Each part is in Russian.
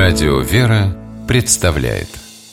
Радио «Вера» представляет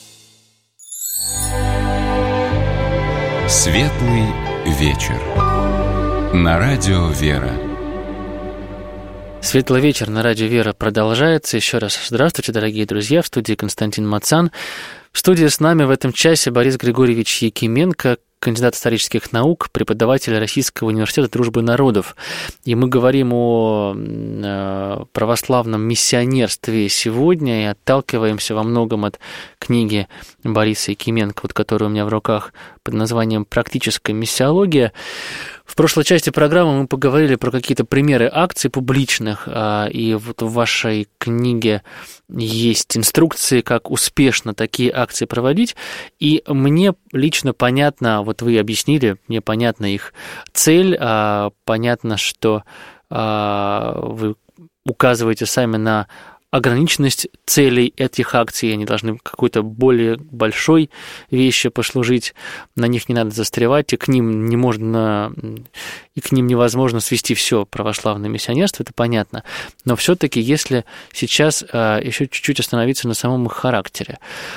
Светлый вечер на Радио «Вера». Светлый вечер на Радио «Вера» продолжается. Еще раз здравствуйте, дорогие друзья. В студии Константин Мацан. В студии с нами в этом часе Борис Григорьевич Якименко, кандидат исторических наук, преподаватель Российского университета дружбы народов. И мы говорим о православном миссионерстве сегодня и отталкиваемся во многом от книги Бориса Якименко, которая у меня в руках, под названием «Практическая миссиология». В прошлой части программы мы поговорили про какие-то примеры акций публичных, и вот в вашей книге есть инструкции, как успешно такие акции проводить, и мне лично понятно, вот вы объяснили, мне понятна их цель, понятно, что вы указываете сами на ограниченность целей этих акций, они должны какой-то более большой вещи послужить, на них не надо застревать, и к ним невозможно свести все православное миссионерство, это понятно. Но все-таки, если сейчас еще чуть-чуть остановиться на самом их характере,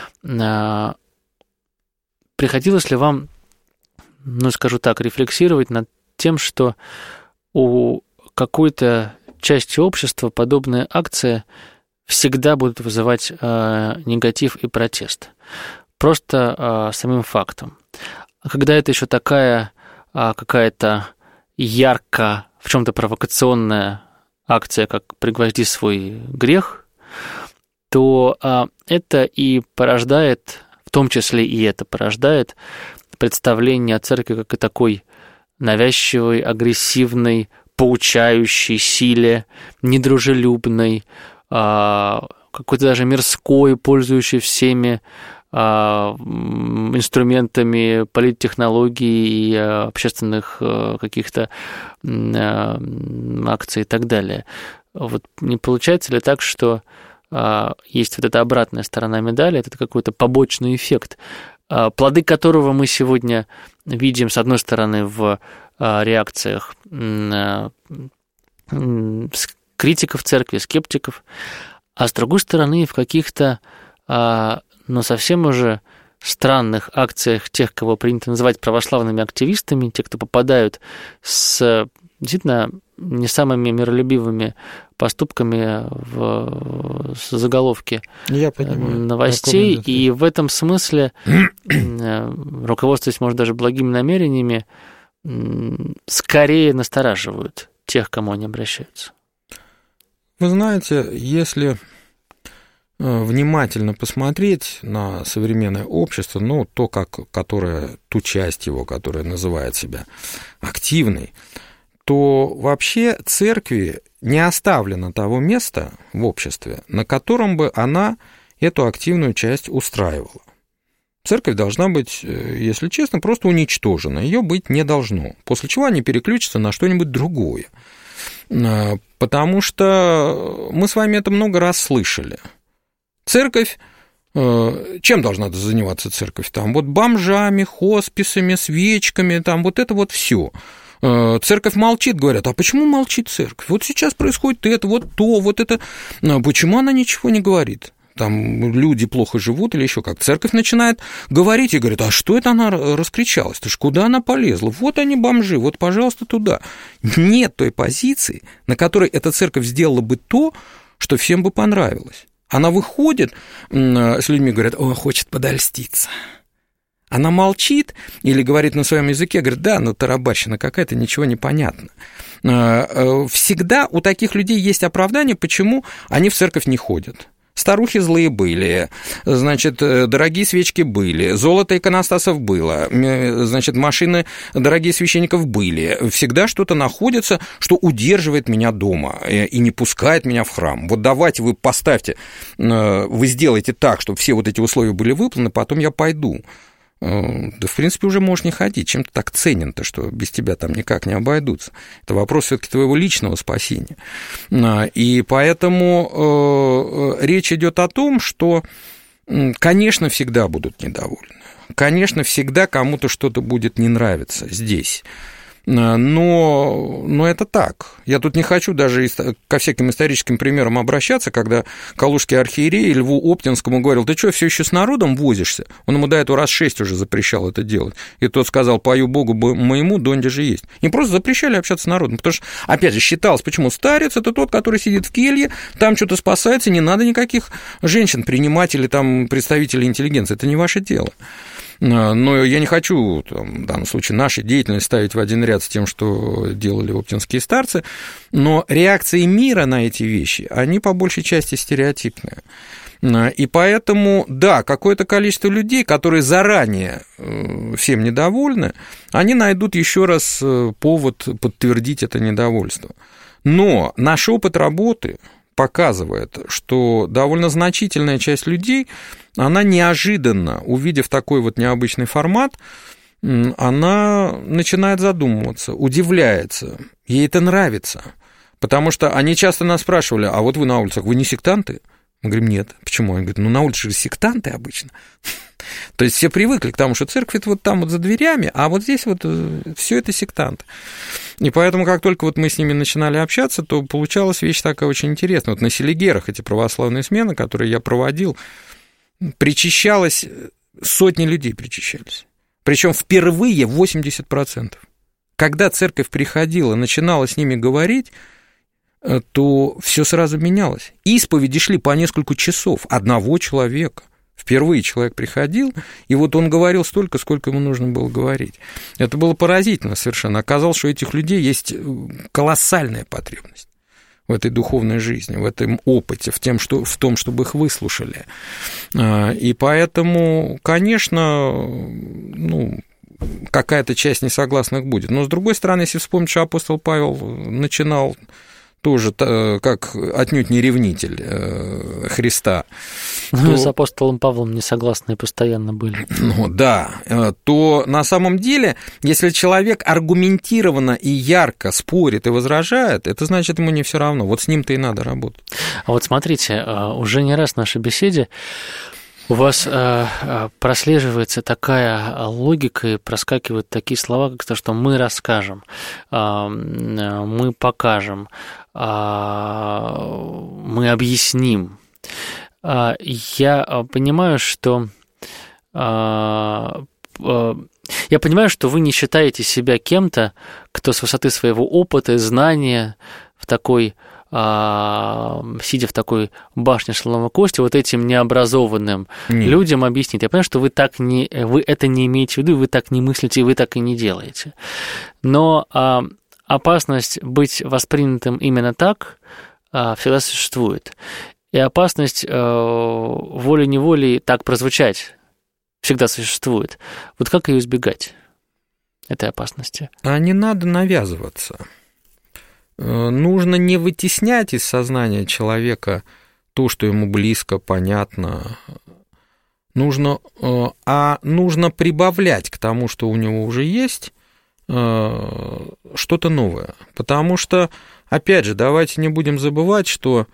приходилось ли вам, скажу так, рефлексировать над тем, что у какой-то части общества подобные акции всегда будут вызывать негатив и протест. Просто самим фактом. А когда это еще такая какая-то ярко, в чем-то провокационная акция, как «Пригвозди свой грех», то это и порождает, в том числе и это порождает представление о церкви как и такой навязчивой, агрессивной, поучающей силе, недружелюбной, какой-то даже мирской, пользующий всеми инструментами политтехнологий и общественных каких-то акций и так далее. Вот не получается ли так, что есть вот эта обратная сторона медали, это какой-то побочный эффект, плоды которого мы сегодня видим, с одной стороны, в реакциях критиков церкви, скептиков, а с другой стороны в каких-то, совсем уже странных акциях тех, кого принято называть православными активистами, те, кто попадают с действительно не самыми миролюбивыми поступками в заголовки новостей, и в этом смысле, руководствуясь, может, даже благими намерениями, скорее настораживают тех, к кому они обращаются. Вы знаете, если внимательно посмотреть на современное общество, ту часть его, которая называет себя активной, то вообще церкви не оставлено того места в обществе, на котором бы она эту активную часть устраивала. Церковь должна быть, если честно, просто уничтожена, ее быть не должно, после чего они переключатся на что-нибудь другое. Потому что мы с вами это много раз слышали. Церковь, чем должна заниматься церковь? Там бомжами, хосписами, свечками, там это все. Церковь молчит, говорят, а почему молчит церковь? Вот сейчас происходит это, это. Почему она ничего не говорит? Там люди плохо живут или еще как. Церковь начинает говорить и говорит, а что это она раскричалась? Ты ж куда она полезла? Вот они бомжи, вот, пожалуйста, туда. Нет той позиции, на которой эта церковь сделала бы то, что всем бы понравилось. Она выходит с людьми, говорят, хочет подольститься. Она молчит или говорит на своем языке, говорит, тарабарщина какая-то, ничего не понятно. Всегда у таких людей есть оправдание, почему они в церковь не ходят. Старухи злые были, дорогие свечки были, золото иконостасов было, машины дорогие священников были. Всегда что-то находится, что удерживает меня дома и не пускает меня в храм. Вот давайте вы поставьте, вы сделаете так, чтобы все эти условия были выполнены, потом я пойду. Да, в принципе, уже можешь не ходить. Чем ты так ценен-то, что без тебя там никак не обойдутся? Это вопрос все-таки твоего личного спасения. И поэтому речь идет о том, что, конечно, всегда будут недовольны. Конечно, всегда кому-то что-то будет не нравиться здесь. Но это так. Я тут не хочу даже ко всяким историческим примерам обращаться, когда калужский архиерей Льву Оптинскому говорил: ты что, все еще с народом возишься? Он ему до этого раз 6 уже запрещал это делать. И тот сказал: пою Богу моему, донде же есть. Им просто запрещали общаться с народом, потому что, опять же, считалось, почему старец — это тот, который сидит в келье, там что-то спасается, не надо никаких женщин принимать или там представителей интеллигенции, это не ваше дело. Но я не хочу, в данном случае, нашу деятельность ставить в один ряд с тем, что делали оптинские старцы, но реакции мира на эти вещи, они по большей части стереотипные. И поэтому, да, какое-то количество людей, которые заранее всем недовольны, они найдут еще раз повод подтвердить это недовольство. Но наш опыт работы показывает, что довольно значительная часть людей, она неожиданно, увидев такой вот необычный формат, она начинает задумываться, удивляется, ей это нравится. Потому что они часто нас спрашивали: а вот вы на улицах, вы не сектанты? Мы говорим: нет. Почему? Они говорят: ну, на улице же сектанты обычно. То есть все привыкли к тому, что церковь это вот там вот за дверями, а вот здесь вот все это сектанты. И поэтому, как только вот мы с ними начинали общаться, то получалась вещь такая очень интересная. Вот на Селигерах эти православные смены, которые я проводил, причащалось, сотни людей причащались. Причем впервые 80%. Когда церковь приходила, начинала с ними говорить, то все сразу менялось. Исповеди шли по несколько часов одного человека. Впервые человек приходил, и вот он говорил столько, сколько ему нужно было говорить. Это было поразительно совершенно. Оказалось, что у этих людей есть колоссальная потребность в этой духовной жизни, в этом опыте, в том, чтобы их выслушали. И поэтому, конечно, какая-то часть несогласных будет. Но, с другой стороны, если вспомнить, что апостол Павел начинал тоже как отнюдь не ревнитель Христа. Ну, с апостолом Павлом несогласные постоянно были. Ну, да, то на самом деле, если человек аргументированно и ярко спорит и возражает, это значит, ему не все равно. Вот с ним-то и надо работать. А вот смотрите, уже не раз в нашей беседе у вас прослеживается такая логика и проскакивают такие слова, как то, что мы расскажем, мы покажем, мы объясним. Я понимаю, что вы не считаете себя кем-то, кто с высоты своего опыта и знания в такой, сидя в такой башне слоновой кости, вот этим необразованным людям объяснит. Я понимаю, что вы это не имеете в виду, вы так не мыслите, и вы так и не делаете. Но опасность быть воспринятым именно так всегда существует. И опасность волей-неволей так прозвучать всегда существует. Вот как ее избегать, этой опасности? А не надо навязываться. Нужно не вытеснять из сознания человека то, что ему близко, понятно. Нужно прибавлять к тому, что у него уже есть, что-то новое. Потому что, опять же, давайте не будем забывать, что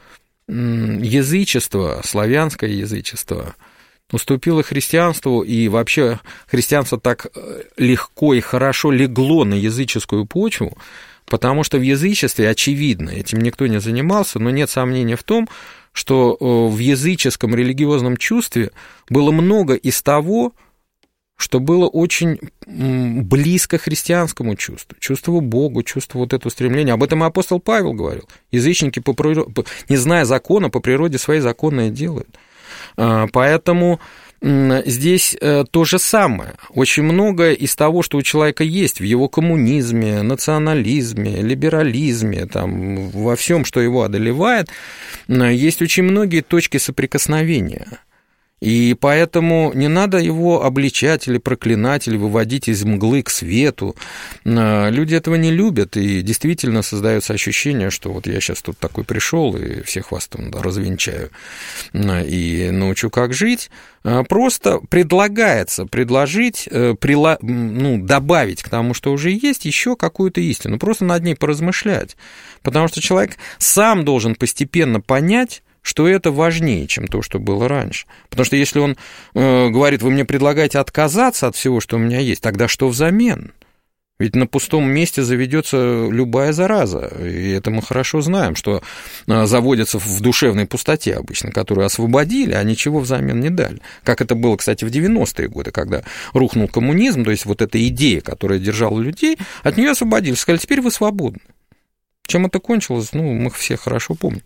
язычество, славянское язычество, уступило христианству, и вообще христианство так легко и хорошо легло на языческую почву, потому что в язычестве, очевидно, этим никто не занимался, но нет сомнения в том, что в языческом религиозном чувстве было много из того, что было очень близко христианскому чувству Богу, чувству вот этого стремления. Об этом и апостол Павел говорил. Язычники, не зная закона, по природе своей законное делают. Поэтому здесь то же самое. Очень многое из того, что у человека есть в его коммунизме, национализме, либерализме, там, во всем, что его одолевает, есть очень многие точки соприкосновения. И поэтому не надо его обличать или проклинать, или выводить из мглы к свету. Люди этого не любят, и действительно создается ощущение, что вот я сейчас тут такой пришел и всех вас там развенчаю и научу, как жить. Просто предлагается добавить к тому, что уже есть, еще какую-то истину, просто над ней поразмышлять. Потому что человек сам должен постепенно понять, что это важнее, чем то, что было раньше. Потому что если он говорит: вы мне предлагаете отказаться от всего, что у меня есть, тогда что взамен? Ведь на пустом месте заведется любая зараза, и это мы хорошо знаем, что заводятся в душевной пустоте обычно, которую освободили, а ничего взамен не дали. Как это было, кстати, в 90-е годы, когда рухнул коммунизм, то есть вот эта идея, которая держала людей, от нее освободили, сказали, теперь вы свободны. Чем это кончилось, мы все хорошо помним.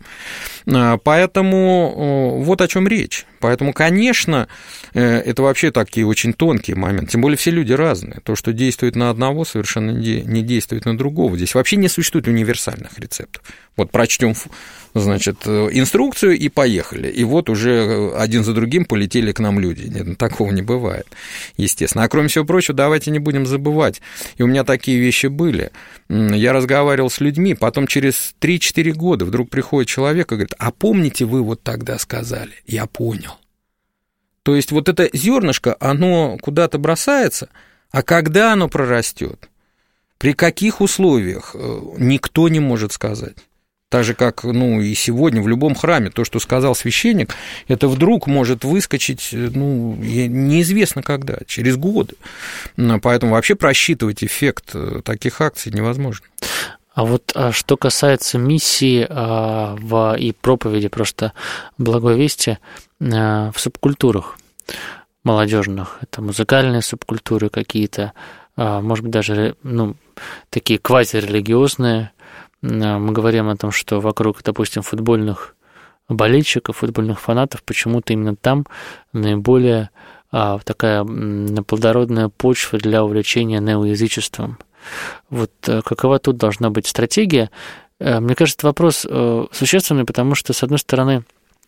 Поэтому вот о чем речь. Поэтому, конечно, это вообще такие очень тонкие моменты. Тем более все люди разные. То, что действует на одного, совершенно не действует на другого. Здесь вообще не существует универсальных рецептов. Вот прочтем, значит, инструкцию и поехали. И вот уже один за другим полетели к нам люди. Нет, такого не бывает, естественно. А кроме всего прочего, давайте не будем забывать. И у меня такие вещи были. Я разговаривал с людьми, потом через 3-4 года вдруг приходит человек и говорит, а помните, вы вот тогда сказали? Я понял. То есть вот это зернышко, оно куда-то бросается, а когда оно прорастет, при каких условиях, никто не может сказать. Так же, как и сегодня в любом храме то, что сказал священник, это вдруг может выскочить, неизвестно когда, через годы. Поэтому вообще просчитывать эффект таких акций невозможно. А вот что касается миссии и проповеди просто благой вести в субкультурах молодежных, это музыкальные субкультуры какие-то, может быть, даже такие квазирелигиозные. Мы говорим о том, что вокруг, допустим, футбольных болельщиков, футбольных фанатов, почему-то именно там наиболее такая плодородная почва для увлечения неоязычеством. Вот какова тут должна быть стратегия? Мне кажется, вопрос существенный, потому что, с одной стороны,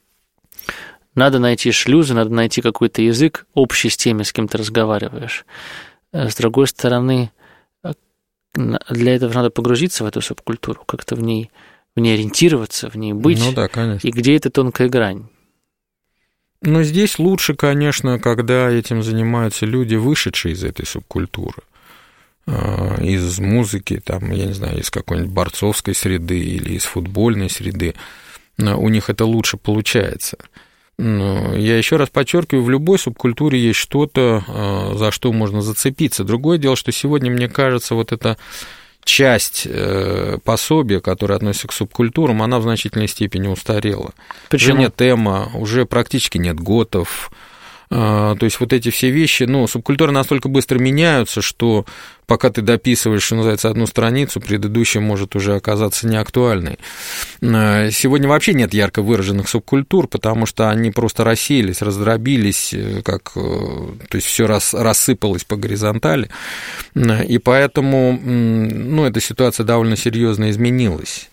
надо найти шлюзы, надо найти какой-то язык общий с теми, с кем ты разговариваешь. С другой стороны, для этого надо погрузиться в эту субкультуру, как-то в ней ориентироваться, в ней быть. Да, конечно. И где эта тонкая грань? Но здесь лучше, конечно, когда этим занимаются люди, вышедшие из этой субкультуры. Из музыки, я не знаю, из какой-нибудь борцовской среды или из футбольной среды. У них это лучше получается. Но я еще раз подчеркиваю, в любой субкультуре есть что-то, за что можно зацепиться. Другое дело, что сегодня, мне кажется, вот эта часть пособия, которая относится к субкультурам, она в значительной степени устарела. Почему? Уже нет эмо, уже практически нет готов. То есть вот эти все вещи, субкультуры настолько быстро меняются, что пока ты дописываешь, что называется, одну страницу, предыдущая может уже оказаться неактуальной. Сегодня вообще нет ярко выраженных субкультур, потому что они просто рассеялись, раздробились, то есть все рассыпалось по горизонтали, и поэтому, эта ситуация довольно серьезно изменилась.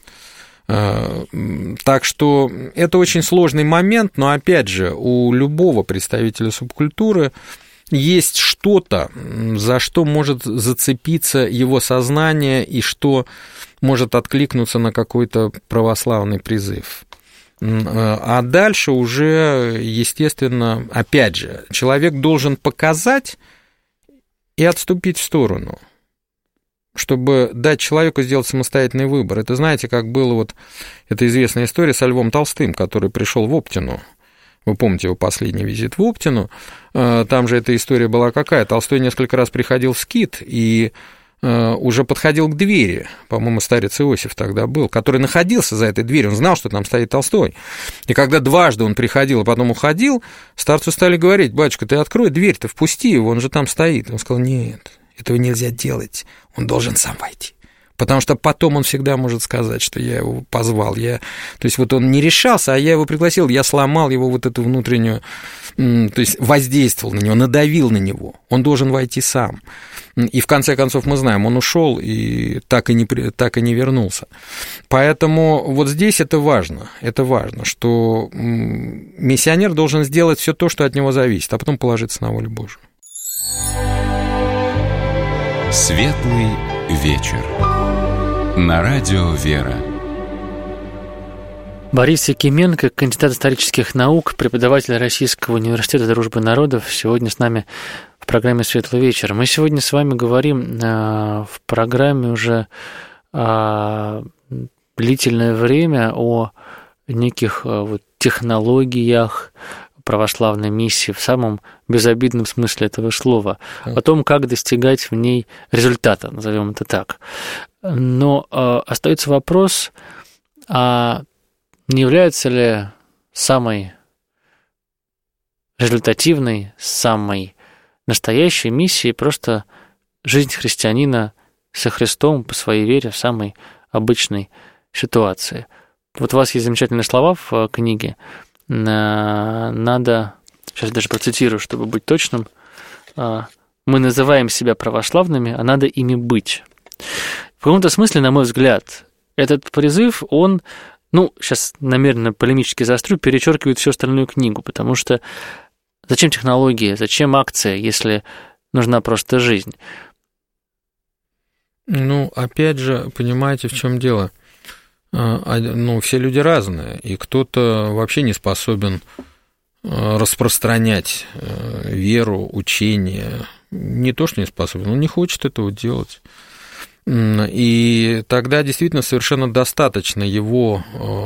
Так что это очень сложный момент, но, опять же, у любого представителя субкультуры есть что-то, за что может зацепиться его сознание и что может откликнуться на какой-то православный призыв. А дальше уже, естественно, опять же, человек должен показать и отступить в сторону, чтобы дать человеку сделать самостоятельный выбор. Это, знаете, как было эта известная история со Львом Толстым, который пришел в Оптину. Вы помните его последний визит в Оптину. Там же эта история была какая? Толстой несколько раз приходил в скит и уже подходил к двери, по-моему, старец Иосиф тогда был, который находился за этой дверью, он знал, что там стоит Толстой. И когда дважды он приходил, а потом уходил, старцу стали говорить: батюшка, ты открой дверь, ты впусти его, он же там стоит. Он сказал: нет, этого нельзя делать, он должен сам войти. Потому что потом он всегда может сказать, что я его позвал. То есть вот он не решался, а я его пригласил, я сломал его вот эту внутреннюю, то есть воздействовал на него, надавил на него. Он должен войти сам. И в конце концов мы знаем, он ушел и так и не вернулся. Поэтому вот здесь это важно, что миссионер должен сделать все то, что от него зависит, а потом положиться на волю Божию. Светлый вечер. На радио «Вера». Борис Якименко, кандидат исторических наук, преподаватель Российского университета дружбы народов, сегодня с нами в программе «Светлый вечер». Мы сегодня с вами говорим в программе уже длительное время о неких технологиях, православной миссии в самом безобидном смысле этого слова, о том, как достигать в ней результата, назовем это так. Но остается вопрос, а не является ли самой результативной, самой настоящей миссией просто жизнь христианина со Христом по своей вере в самой обычной ситуации? Вот у вас есть замечательные слова в книге. Надо, сейчас даже процитирую, чтобы быть точным, мы называем себя православными, а надо ими быть. В каком-то смысле, на мой взгляд, этот призыв, он, сейчас намеренно полемически заострю, перечеркивает всю остальную книгу, потому что зачем технологии, зачем акция, если нужна просто жизнь? Опять же, понимаете, в чем дело? Все люди разные, и кто-то вообще не способен распространять веру, учение. Не то, что не способен, он не хочет этого делать. И тогда действительно совершенно достаточно его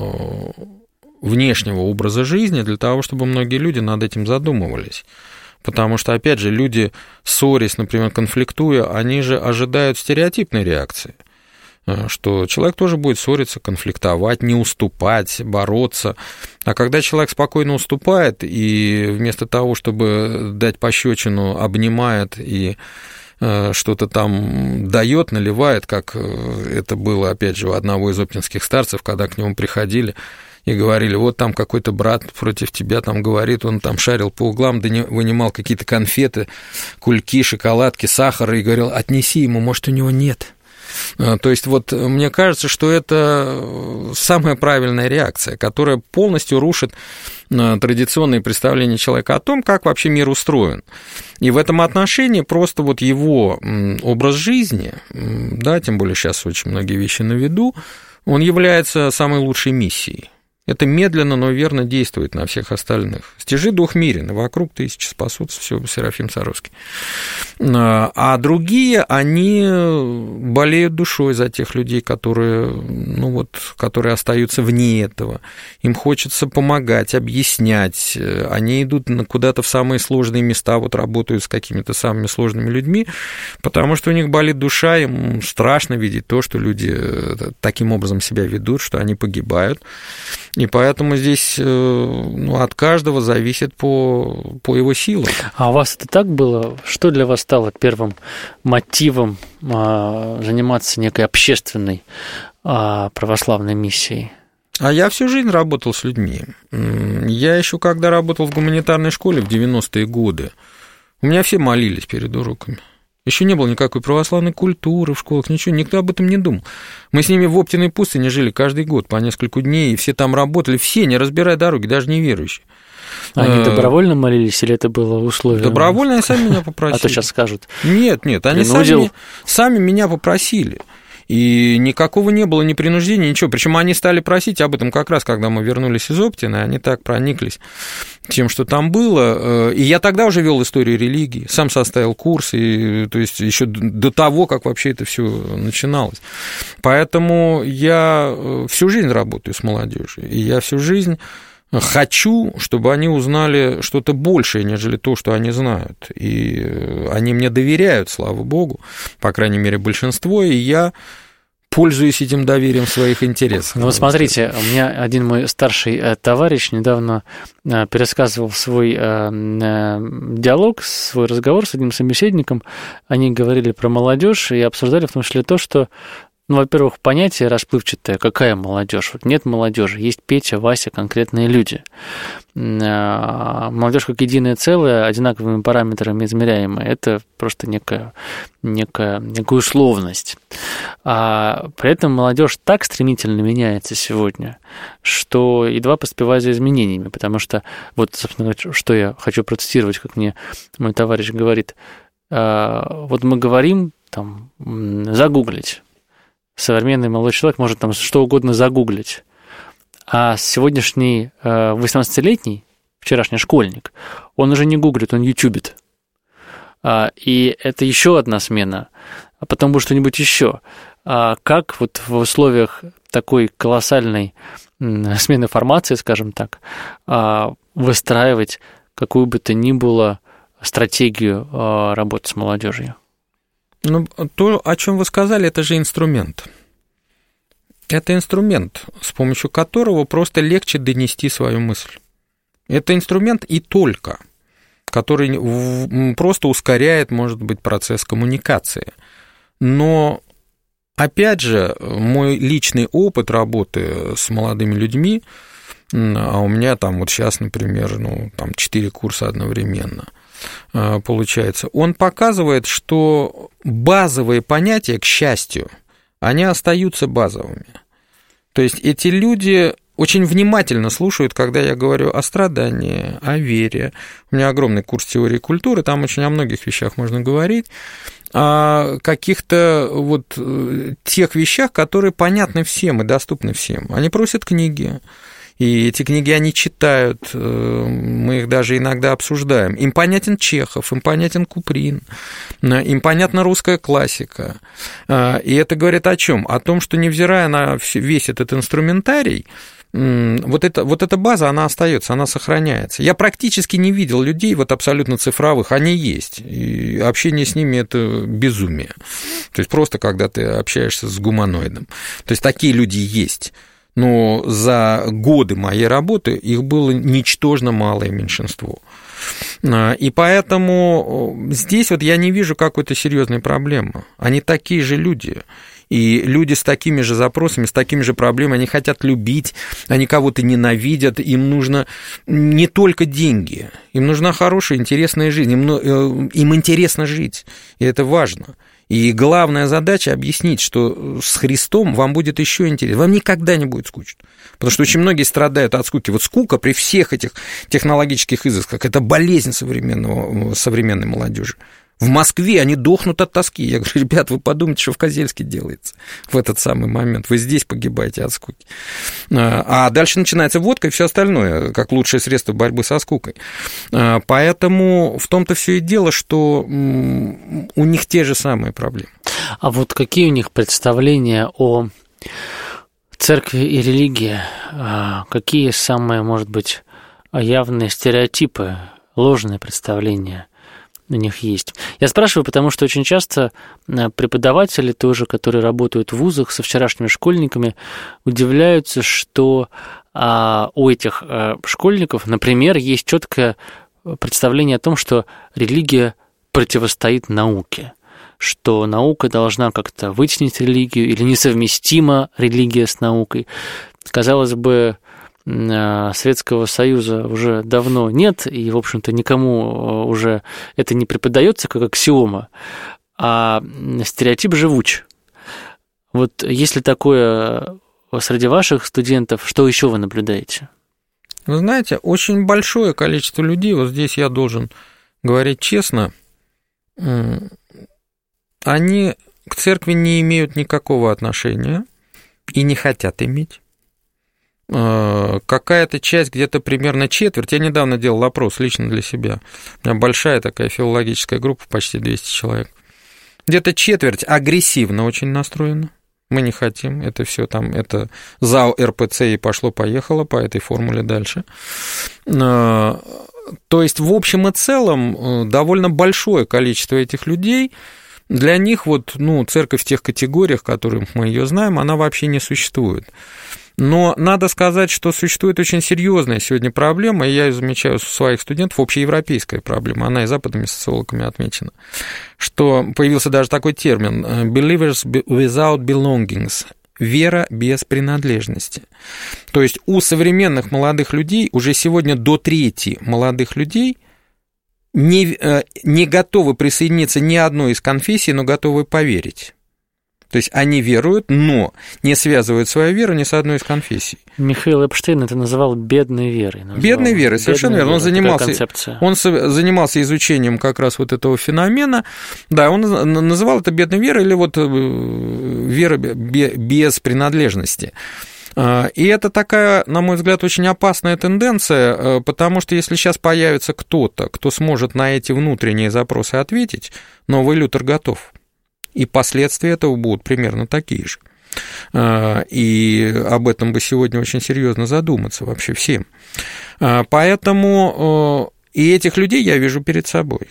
внешнего образа жизни для того, чтобы многие люди над этим задумывались. Потому что, опять же, люди, ссорясь, например, конфликтуя, они же ожидают стереотипной реакции, что человек тоже будет ссориться, конфликтовать, не уступать, бороться. А когда человек спокойно уступает и вместо того, чтобы дать пощечину, обнимает и что-то там дает, наливает, как это было, опять же, у одного из оптинских старцев, когда к нему приходили и говорили, вот там какой-то брат против тебя там говорит, он там шарил по углам, вынимал какие-то конфеты, кульки, шоколадки, сахар, и говорил, отнеси ему, может, у него нет. То есть вот мне кажется, что это самая правильная реакция, которая полностью рушит традиционные представления человека о том, как вообще мир устроен. И в этом отношении просто вот его образ жизни, да, тем более сейчас очень многие вещи на виду, он является самой лучшей миссией. Это медленно, но верно действует на всех остальных. Стяжи дух мирен, вокруг тысячи спасутся, все, Серафим Саровский. А другие, они болеют душой за тех людей, которые остаются вне этого. Им хочется помогать, объяснять. Они идут куда-то в самые сложные места, вот работают с какими-то самыми сложными людьми, потому что у них болит душа, им страшно видеть то, что люди таким образом себя ведут, что они погибают. И поэтому здесь от каждого зависит по его силам. А у вас это так было? Что для вас стало первым мотивом заниматься некой общественной православной миссией? А я всю жизнь работал с людьми. Я еще когда работал в гуманитарной школе в 90-е годы, у меня все молились перед уроками. Еще не было никакой православной культуры в школах, ничего, никто об этом не думал. Мы с ними в Оптиной пустыне жили каждый год по несколько дней, и все там работали, все, не разбирая дороги, даже неверующие. Они добровольно молились, или это было условие? Добровольно, они сами меня попросили. А то сейчас скажут. Нет, они сами меня попросили. И никакого не было ни принуждения, ничего. Причем они стали просить об этом как раз, когда мы вернулись из Оптины, они так прониклись тем, что там было. И я тогда уже вел историю религии, сам составил курс, и, то есть еще до того, как вообще это все начиналось. Поэтому я всю жизнь работаю с молодежью, и я всю жизнь хочу, чтобы они узнали что-то большее, нежели то, что они знают. И они мне доверяют, слава богу, по крайней мере, большинство, и я пользуюсь этим доверием в своих интересах. Ну вот смотрите, у меня один мой старший товарищ недавно пересказывал свой диалог, свой разговор с одним собеседником. Они говорили про молодежь и обсуждали в том числе то, что во-первых, понятие расплывчатое, какая молодежь? Вот нет молодежи, есть Петя, Вася, конкретные люди. Молодежь как единое целое, одинаковыми параметрами измеряемая, это просто некая условность. А при этом молодежь так стремительно меняется сегодня, что едва поспеваю за изменениями, потому что, вот, собственно, что я хочу процитировать, как мне мой товарищ говорит, вот мы говорим, там, загуглить. Современный молодой человек может там что угодно загуглить. А сегодняшний 18-летний, вчерашний школьник, он уже не гуглит, он ютубит. И это еще одна смена, а потом будет что-нибудь еще. Как вот в условиях такой колоссальной смены формации, скажем так, выстраивать какую бы то ни было стратегию работы с молодежью? Ну, то, о чем вы сказали, это же инструмент. Это инструмент, с помощью которого просто легче донести свою мысль. Это инструмент и только, который просто ускоряет, может быть, процесс коммуникации. Но, опять же, мой личный опыт работы с молодыми людьми, а у меня там вот сейчас, например, 4 курса одновременно получается, он показывает, что базовые понятия, к счастью, они остаются базовыми. То есть эти люди очень внимательно слушают, когда я говорю о страдании, о вере. У меня огромный курс теории культуры, там очень о многих вещах можно говорить, о каких-то вот тех вещах, которые понятны всем и доступны всем. Они просят книги. И эти книги они читают, мы их даже иногда обсуждаем. Им понятен Чехов, им понятен Куприн, им понятна русская классика. И это говорит о чем? О том, что, невзирая на весь этот инструментарий, вот эта база, она остается, она сохраняется. Я практически не видел людей вот абсолютно цифровых, они есть, и общение с ними – это безумие. То есть просто когда ты общаешься с гуманоидом. То есть такие люди есть. Но за годы моей работы их было ничтожно малое меньшинство. И поэтому здесь вот я не вижу какой-то серьезной проблемы. Они такие же люди. И люди с такими же запросами, с такими же проблемами, они хотят любить, они кого-то ненавидят, им нужно не только деньги, им нужна хорошая, интересная жизнь, им интересно жить, и это важно. И главная задача объяснить, что с Христом вам будет еще интересно, вам никогда не будет скучно. Потому что очень многие страдают от скуки. Вот скука при всех этих технологических изысках – это болезнь современной молодежи. В Москве они дохнут от тоски. Я говорю, ребят, вы подумайте, что в Козельске делается в этот самый момент. Вы здесь погибаете от скуки. А дальше начинается водка и все остальное, как лучшее средство борьбы со скукой. Поэтому в том-то все и дело, что у них те же самые проблемы. А вот какие у них представления о церкви и религии? Какие самые, может быть, явные стереотипы, ложные представления у них есть? Я спрашиваю, потому что очень часто преподаватели тоже, которые работают в вузах со вчерашними школьниками, удивляются, что у этих школьников, например, есть четкое представление о том, что религия противостоит науке, что наука должна как-то вытеснить религию или несовместима религия с наукой. Казалось бы, Советского Союза уже давно нет, и, в общем-то, никому уже это не преподается как аксиома, а стереотип живуч. Вот если такое среди ваших студентов, что еще вы наблюдаете? Вы знаете, очень большое количество людей, вот здесь я должен говорить честно, они к церкви не имеют никакого отношения и не хотят иметь. Какая-то часть, где-то примерно четверть, я недавно делал опрос лично для себя, у меня большая такая филологическая группа, почти 200 человек, где-то четверть агрессивно очень настроена, мы не хотим, это все там, это ЗАО РПЦ и пошло-поехало по этой формуле дальше. То есть, в общем и целом, довольно большое количество этих людей, для них вот, церковь в тех категориях, в которых мы ее знаем, она вообще не существует. Но надо сказать, что существует очень серьезная сегодня проблема, и я ее замечаю у своих студентов, общеевропейская проблема, она и западными социологами отмечена, что появился даже такой термин «believers without belongings», вера без принадлежности. То есть у современных молодых людей уже сегодня до трети молодых людей не готовы присоединиться ни одной из конфессий, но готовы поверить. То есть они веруют, но не связывают свою веру ни с одной из конфессий. Михаил Эпштейн это называл бедной верой. Бедной верой, совершенно верно. Он занимался изучением как раз вот этого феномена. Да, он называл это бедной верой или вот вера без принадлежности. И это такая, на мой взгляд, очень опасная тенденция, потому что если сейчас появится кто-то, кто сможет на эти внутренние запросы ответить, новый Лютер готов. И последствия этого будут примерно такие же. И об этом бы сегодня очень серьезно задуматься вообще всем. Поэтому и этих людей я вижу перед собой.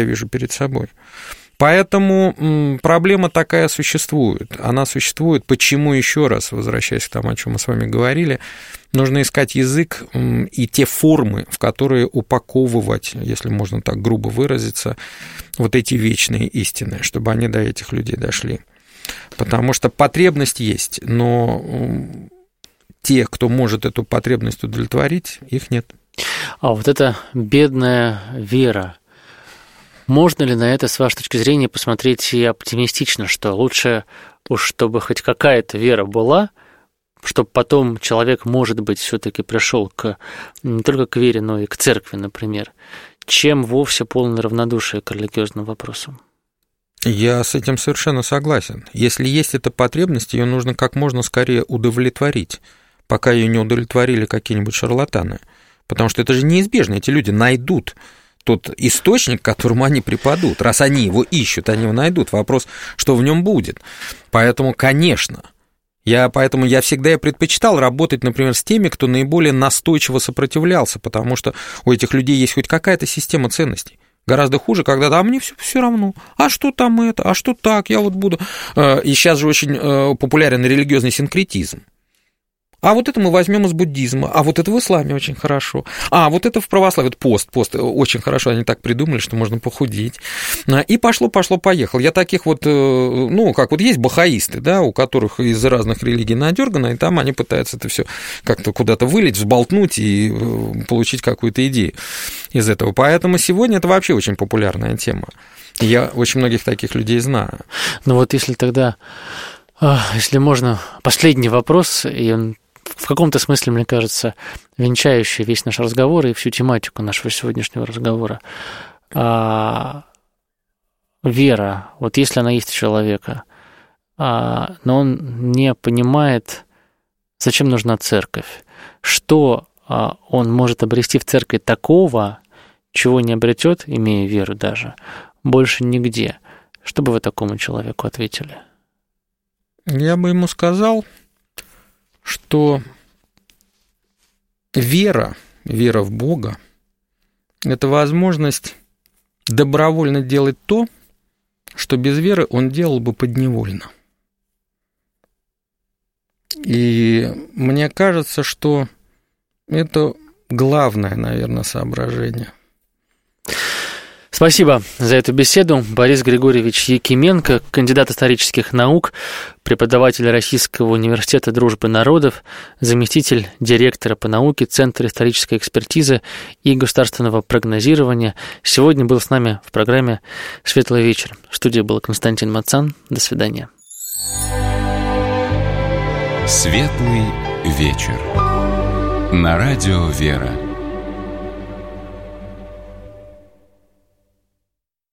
Поэтому проблема такая существует. Она существует. Почему, еще раз, возвращаясь к тому, о чем мы с вами говорили, нужно искать язык и те формы, в которые упаковывать, если можно так грубо выразиться, вот эти вечные истины, чтобы они до этих людей дошли. Потому что потребность есть, но те, кто может эту потребность удовлетворить, их нет. А вот эта бедная вера, можно ли на это, с вашей точки зрения, посмотреть и оптимистично, что лучше уж чтобы хоть какая-то вера была, чтобы потом человек, может быть, все-таки пришел не только к вере, но и к церкви, например, чем вовсе полное равнодушие к религиозным вопросам? Я с этим совершенно согласен. Если есть эта потребность, ее нужно как можно скорее удовлетворить, пока ее не удовлетворили какие-нибудь шарлатаны. Потому что это же неизбежно, эти люди найдут тот источник, к которому они припадут. Раз они его ищут, они его найдут. Вопрос, что в нем будет. Поэтому, конечно, я всегда и предпочитал работать, например, с теми, кто наиболее настойчиво сопротивлялся, потому что у этих людей есть хоть какая-то система ценностей. Гораздо хуже, когда да, мне все равно, а что там это, а что так, я вот буду. И сейчас же очень популярен религиозный синкретизм. А вот это мы возьмем из буддизма, а вот это в исламе очень хорошо, а вот это в православии, пост очень хорошо, они так придумали, что можно похудеть. И пошло-поехало. Я таких вот, как вот есть бахаисты, да, у которых из разных религий надергано, и там они пытаются это все как-то куда-то вылить, взболтнуть и получить какую-то идею из этого. Поэтому сегодня это вообще очень популярная тема. Я очень многих таких людей знаю. Ну вот если тогда, если можно, последний вопрос, и он в каком-то смысле, мне кажется, венчающий весь наш разговор и всю тематику нашего сегодняшнего разговора. Вера, вот если она есть у человека, но он не понимает, зачем нужна церковь, что он может обрести в церкви такого, чего не обретет, имея веру даже, больше нигде. Что бы вы такому человеку ответили? Я бы ему сказал, что вера в Бога – это возможность добровольно делать то, что без веры он делал бы подневольно. И мне кажется, что это главное, наверное, соображение. Спасибо за эту беседу. Борис Григорьевич Якименко, кандидат исторических наук, преподаватель Российского университета дружбы народов, заместитель директора по науке Центра исторической экспертизы и государственного прогнозирования, сегодня был с нами в программе «Светлый вечер». В студии был Константин Мацан. До свидания. «Светлый вечер» на радио «Вера».